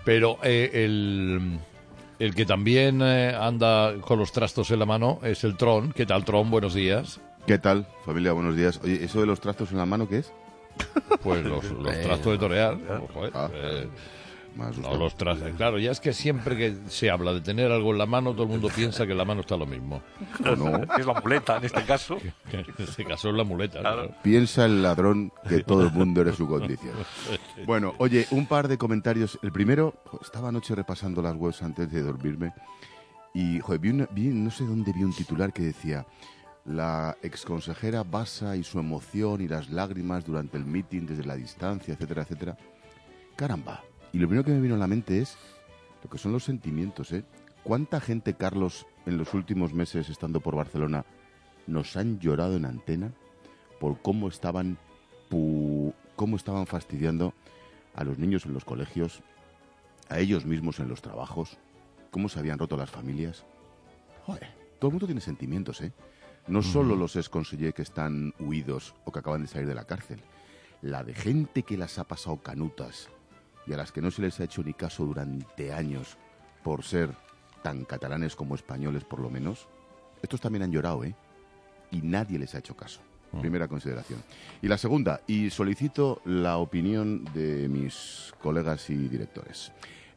Pero el que también anda con los trastos en la mano es el Tron. ¿Qué tal, Tron? Buenos días. ¿Qué tal, familia? Buenos días. Oye, ¿eso de los trastos en la mano qué es? Pues los trastos de torear. No, los trastos. Claro, ya es que siempre que se habla de tener algo en la mano, todo el mundo piensa que en la mano está lo mismo. No. Es la muleta, en este caso. En este caso es la muleta. Claro. Piensa el ladrón que todo el mundo era su condición. Bueno, oye, un par de comentarios. El primero, estaba anoche repasando las webs antes de dormirme y joder, no sé dónde vi un titular que decía: la exconsejera basa y su emoción y las lágrimas durante el meeting desde la distancia, etcétera, etcétera. Caramba. Y lo primero que me vino a la mente es lo que son los sentimientos, ¿eh? ¿Cuánta gente, Carlos, en los últimos meses estando por Barcelona nos han llorado en antena por cómo estaban fastidiando a los niños en los colegios, a ellos mismos en los trabajos, cómo se habían roto las familias? Joder, todo el mundo tiene sentimientos, ¿eh? No solo los exconsellers que están huidos o que acaban de salir de la cárcel. La de gente que las ha pasado canutas y a las que no se les ha hecho ni caso durante años por ser tan catalanes como españoles, por lo menos, estos también han llorado, ¿eh? Y nadie les ha hecho caso. Primera consideración. Y la segunda, y solicito la opinión de mis colegas y directores.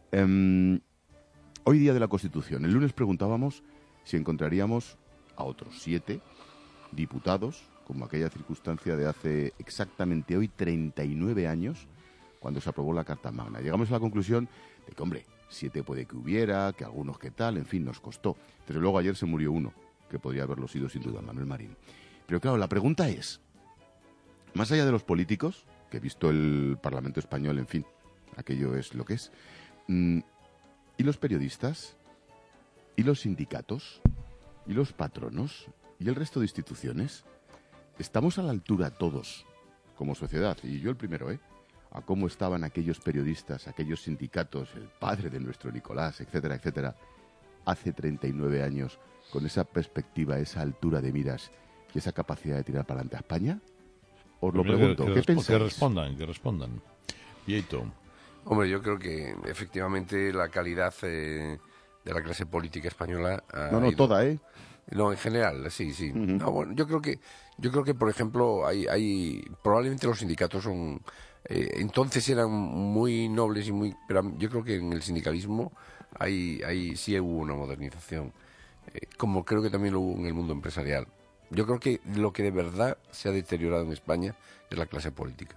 Hoy día de la Constitución. El lunes preguntábamos si encontraríamos a otros 7 diputados, como aquella circunstancia de hace exactamente hoy 39 años, cuando se aprobó la Carta Magna. Llegamos a la conclusión de que, hombre, 7 puede que hubiera, que algunos que tal, en fin, nos costó. Pero luego ayer se murió uno, que podría haberlo sido sin duda, Manuel Marín. Pero claro, la pregunta es, más allá de los políticos, que he visto el Parlamento Español, en fin, aquello es lo que es, ¿y los periodistas? ¿Y los sindicatos? ¿Y los patronos? ¿Y el resto de instituciones? ¿Estamos a la altura todos, como sociedad? Y yo el primero, a cómo estaban aquellos periodistas, aquellos sindicatos, el padre de nuestro Nicolás, etcétera, etcétera, hace 39 años, con esa perspectiva, esa altura de miras y esa capacidad de tirar para adelante a España. Os lo pregunto, ¿qué pensáis? Que respondan. Vieito. Hombre, yo creo que efectivamente la calidad de la clase política española toda, No, en general, sí. No, bueno, yo creo que por ejemplo, hay probablemente los sindicatos son entonces eran muy nobles y muy, pero yo creo que en el sindicalismo sí hubo una modernización, como creo que también lo hubo en el mundo empresarial. Yo creo que lo que de verdad se ha deteriorado en España es la clase política.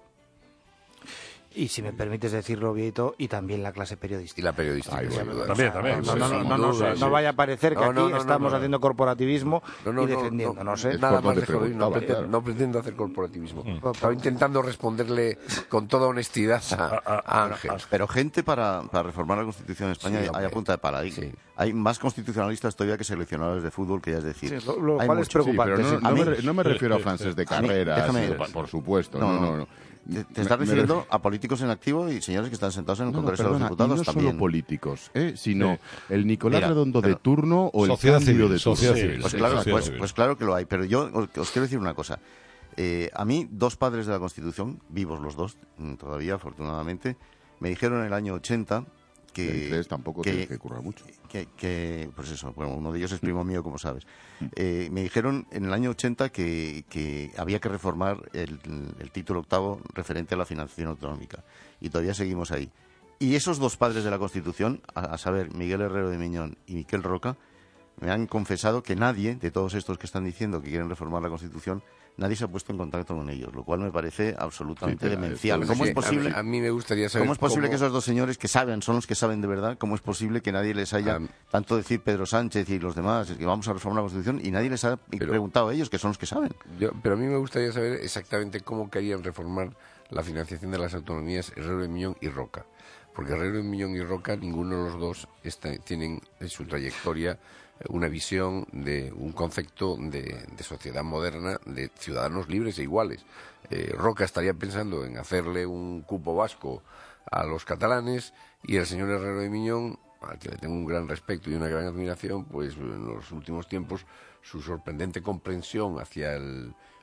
Y si me permites decirlo, Vieito, y también la clase periodística. Y la periodística. También. No vaya a parecer que aquí estamos haciendo corporativismo y defendiéndonos. Nada más lejos, no pretendo hacer corporativismo. Estaba intentando responderle con toda honestidad a Ángel. Pero gente para reformar la Constitución en España hay a punta de pala. Hay más constitucionalistas todavía que seleccionadores de fútbol, que ya es decir. Sí, lo cual es preocupante. Pero no me refiero a Frances de carreras, por supuesto. No. Te estás refiriendo a políticos en activo y señores que están sentados en el Congreso de los Diputados y no también. Solo políticos, sino el Nicolás Redondo de turno o el sociedad cambio civil, de turno. sociedad civil. Pues claro que lo hay, pero yo os quiero decir una cosa. A mí, 2 padres de la Constitución, vivos los 2 todavía, afortunadamente, me dijeron en el año 80 que tampoco tiene que currar mucho. Pues eso, bueno, uno de ellos es primo mío, como sabes. Me dijeron en el año 80 que había que reformar el título 8º referente a la financiación autonómica. Y todavía seguimos ahí. Y esos 2 padres de la Constitución, a saber, Miguel Herrero de Miñón y Miquel Roca, me han confesado que nadie, de todos estos que están diciendo que quieren reformar la Constitución, nadie se ha puesto en contacto con ellos, lo cual me parece absolutamente demencial. ¿Cómo es posible? A mí me gustaría saber ¿Cómo es posible que esos 2 señores que son los que saben de verdad, cómo es posible que nadie les haya, tanto decir Pedro Sánchez y los demás, que vamos a reformar la Constitución, y nadie les ha preguntado a ellos, que son los que saben? Pero a mí me gustaría saber exactamente cómo querían reformar la financiación de las autonomías Herrero de Miñón y Roca. Porque Herrero de Miñón y Roca, ninguno de los dos tienen en su trayectoria una visión de un concepto de sociedad moderna, de ciudadanos libres e iguales. Roca estaría pensando en hacerle un cupo vasco a los catalanes, y el señor Herrero de Miñón, al que le tengo un gran respeto y una gran admiración, pues en los últimos tiempos su sorprendente comprensión hacia el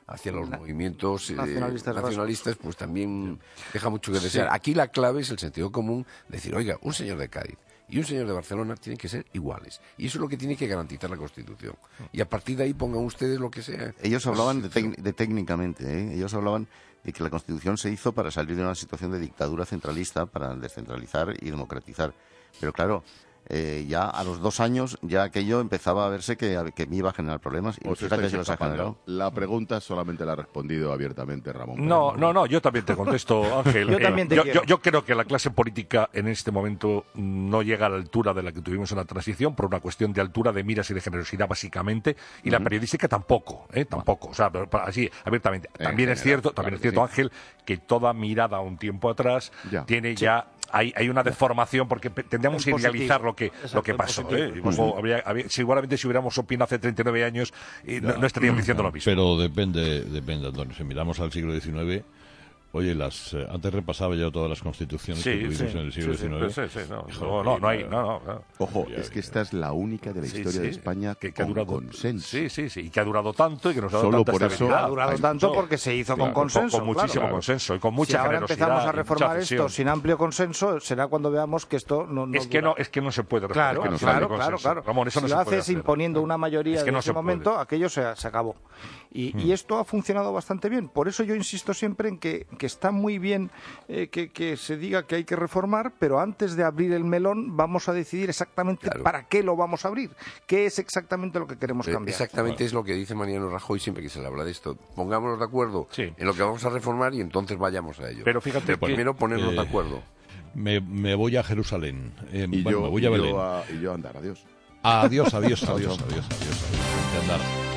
hacia los movimientos nacionalistas, pues también deja mucho que desear. Aquí la clave es el sentido común, decir, oiga, un señor de Cádiz y un señor de Barcelona tienen que ser iguales. Y eso es lo que tiene que garantizar la Constitución. Y a partir de ahí pongan ustedes lo que sea. Ellos hablaban de técnicamente, ¿eh? Ellos hablaban de que la Constitución se hizo para salir de una situación de dictadura centralista, para descentralizar y democratizar. Pero claro, ya a los 2 años ya aquello empezaba a verse que me iba a generar problemas y fíjate que los ha generado. La pregunta solamente la ha respondido abiertamente Ramón. No, yo también te contesto, Ángel. Yo creo que la clase política en este momento no llega a la altura de la que tuvimos en la transición por una cuestión de altura de miras y de generosidad básicamente, y la periodística tampoco, o sea, así abiertamente. También es cierto, Ángel, que toda mirada a un tiempo atrás tiene ya hay una deformación porque tendríamos que idealizar lo que pasó. Seguramente si hubiéramos opinado hace 39 años no estaríamos diciendo lo mismo. Pero depende, Antonio. Si miramos al siglo XIX, oye, antes repasaba yo todas las constituciones que tuvimos en el siglo XIX. No hay. Ojo, es que esta es la única de la historia de España que ha durado consenso. Sí, y que ha durado tanto y que nos ha dado Solo tanta por eso estabilidad. Ha durado tanto porque se hizo con consenso. Con muchísimo consenso y con mucha si ahora generosidad. empezamos a reformar esto sin amplio consenso, será cuando veamos que esto no es que no se puede Claro. Ramón, eso si no lo se puede haces hacer. imponiendo una mayoría en ese momento, puede. aquello se acabó. Y esto ha funcionado bastante bien. Por eso yo insisto siempre en que está muy bien que se diga que hay que reformar, pero antes de abrir el melón vamos a decidir exactamente para qué lo vamos a abrir, qué es exactamente lo que queremos cambiar. Exactamente es lo que dice Mariano Rajoy siempre que se le habla de esto. Pongámonos de acuerdo en lo que vamos a reformar y entonces vayamos a ello. Pero fíjate, primero ponernos de acuerdo. Me voy a Jerusalén. Me voy a Belén. Y yo a andar, adiós. Adiós. Andar.